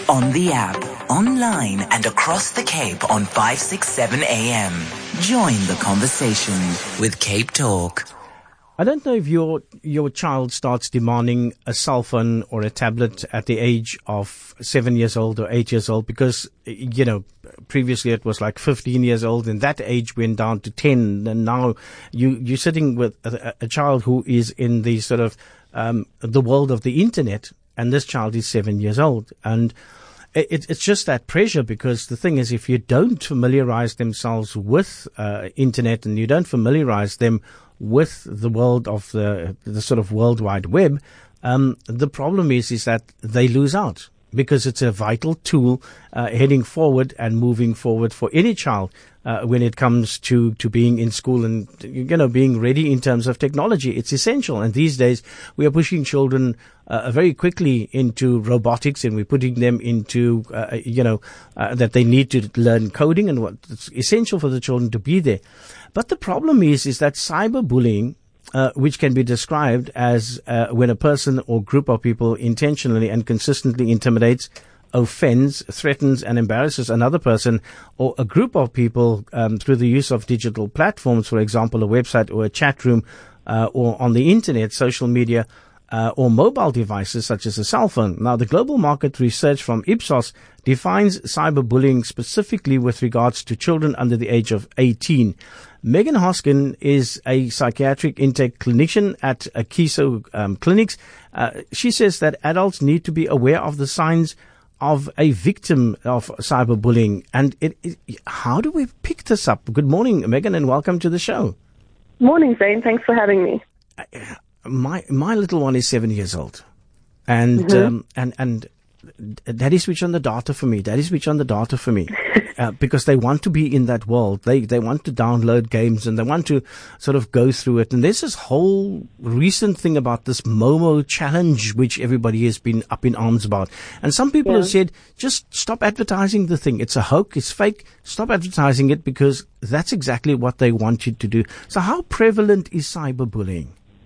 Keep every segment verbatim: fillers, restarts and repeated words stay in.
On the app, online and across the Cape on five sixty-seven A M. Join the conversation with Cape Talk. I don't know if your your child starts demanding a cell phone or a tablet at the age of seven years old or eight years old, because, you know, previously it was like fifteen years old, and that age went down to ten, and now you, you're sitting with a, a child who is in the sort of um, the world of the internet, and this child is seven years old. And It, it's just that pressure, because the thing is, if you don't familiarize themselves with uh, internet, and you don't familiarize them with the world of the the sort of World Wide Web, um, the problem is is that they lose out, because it's a vital tool uh, heading forward and moving forward for any child uh, when it comes to, to being in school and, you know, being ready in terms of technology. It's essential. And these days we are pushing children uh, very quickly into robotics, and we're putting them into, uh, you know, uh, that they need to learn coding, and what it's essential for the children to be there. But the problem is, is that cyberbullying, Uh, which can be described as uh, when a person or group of people intentionally and consistently intimidates, offends, threatens, and embarrasses another person or a group of people um, through the use of digital platforms, for example, a website or a chat room, uh, or on the internet, social media, uh, or mobile devices such as a cell phone. Now, the global market research from Ipsos defines cyberbullying specifically with regards to children under the age of eighteen. Megan Hoskin is a psychiatric intake clinician at Akiso um, Clinics. Uh, she says that adults need to be aware of the signs of a victim of cyberbullying. And it, it, how do we pick this up? Good morning, Megan, and welcome to the show. Morning, Zane. Thanks for having me. Uh, my my little one is seven years old, and Mm-hmm. um, and and. Daddy, switch on the data for me. Daddy, switch on the data for me. Uh, because they want to be in that world. They they want to download games, and they want to sort of go through it. And there's this whole recent thing about this Momo challenge, which everybody has been up in arms about. And some people Yeah. have said, just stop advertising the thing. It's a hoax. It's fake. Stop advertising it, because that's exactly what they want you to do. So how prevalent is cyberbullying?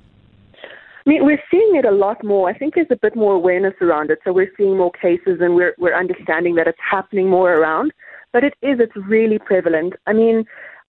I mean, we're seeing it a lot more. I think there's a bit more awareness around it. So we're seeing more cases, and we're we're understanding that it's happening more around. But it is, it's really prevalent. I mean,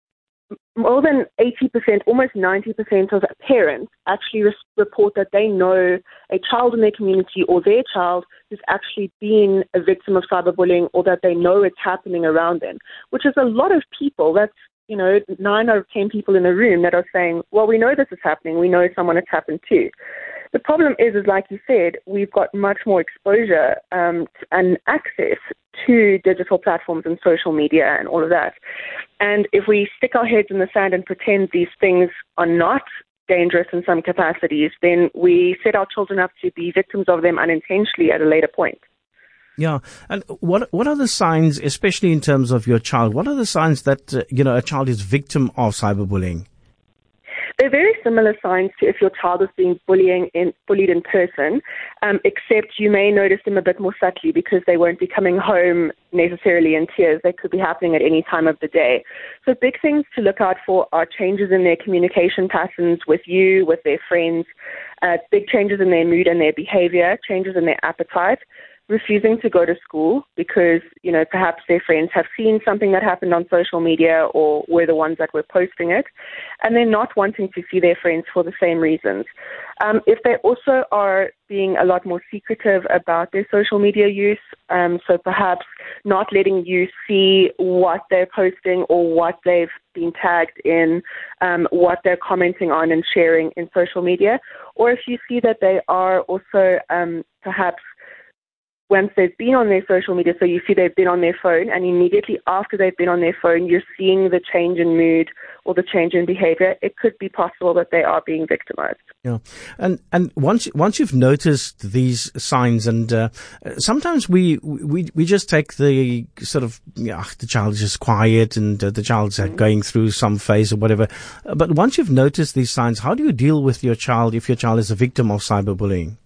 more than eighty percent, almost ninety percent of parents actually res- report that they know a child in their community or their child who's actually been a victim of cyberbullying, or that they know it's happening around them, which is a lot of people. That's, you know, nine out of ten people in a room that are saying, well, we know this is happening. We know someone it's happened to. The problem is, is like you said, we've got much more exposure um, and access to digital platforms and social media and all of that. And if we stick our heads in the sand and pretend these things are not dangerous in some capacities, then we set our children up to be victims of them unintentionally at a later point. Yeah. And what what are the signs, especially in terms of your child, what are the signs that, uh, you know, a child is victim of cyberbullying? They're very similar signs to if your child is being bullying in, bullied in person, um, except you may notice them a bit more subtly, because they won't be coming home necessarily in tears. They could be happening at any time of the day. So big things to look out for are changes in their communication patterns with you, with their friends, uh, big changes in their mood and their behavior, changes in their appetite, refusing to go to school because, you know, perhaps their friends have seen something that happened on social media or were the ones that were posting it, and they're not wanting to see their friends for the same reasons. Um, if they also are being a lot more secretive about their social media use, um, so perhaps not letting you see what they're posting or what they've been tagged in, um, what they're commenting on and sharing in social media, or if you see that they are also um, perhaps once they've been on their social media, so you see they've been on their phone, and immediately after they've been on their phone, you're seeing the change in mood or the change in behavior, it could be possible that they are being victimized. Yeah, and and once once you've noticed these signs, and uh, sometimes we we we just take the sort of, yeah, the child is just quiet, and uh, the child's mm-hmm. going through some phase or whatever. But once you've noticed these signs, how do you deal with your child if your child is a victim of cyberbullying?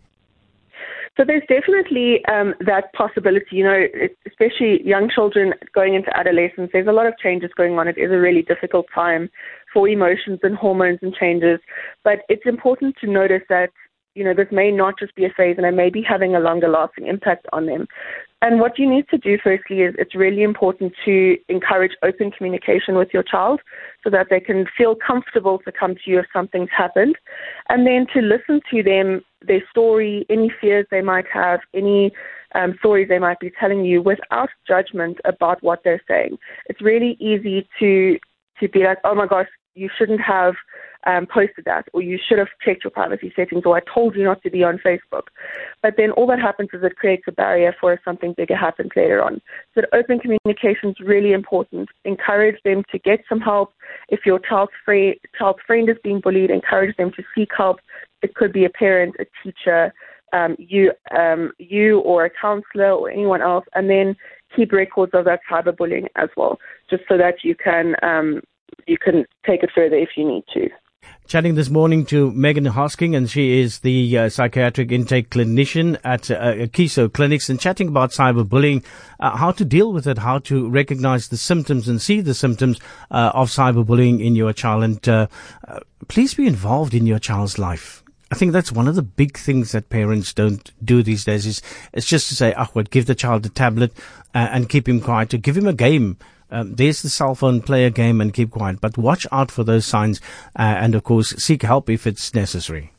So there's definitely um, that possibility, you know, especially young children going into adolescence. There's a lot of changes going on. It is a really difficult time for emotions and hormones and changes. But it's important to notice that, you know, this may not just be a phase, and it may be having a longer lasting impact on them. And what you need to do firstly is it's really important to encourage open communication with your child so that they can feel comfortable to come to you if something's happened. And then to listen to them, their story, any fears they might have, any um, stories they might be telling you without judgment about what they're saying. It's really easy to, to be like, oh my gosh, you shouldn't have um, posted that, or you should have checked your privacy settings, or I told you not to be on Facebook. But then all that happens is it creates a barrier for if something bigger happens later on. So open communication is really important. Encourage them to get some help. If your child's, free, child's friend is being bullied, encourage them to seek help. It could be a parent, a teacher, um, you, um, you or a counselor or anyone else, and then keep records of that cyberbullying as well, just so that you can um, you can take it further if you need to. Chatting this morning to Megan Hosking, and she is the uh, psychiatric intake clinician at uh, Kiso Clinics, and chatting about cyberbullying, uh, how to deal with it, how to recognize the symptoms and see the symptoms uh, of cyberbullying in your child. And uh, uh, please be involved in your child's life. I think that's one of the big things that parents don't do these days is it's just to say, oh, well, give the child a tablet uh, and keep him quiet, or give him a game. Um, there's the cell phone, play a game and keep quiet. But watch out for those signs uh, and, of course, seek help if it's necessary.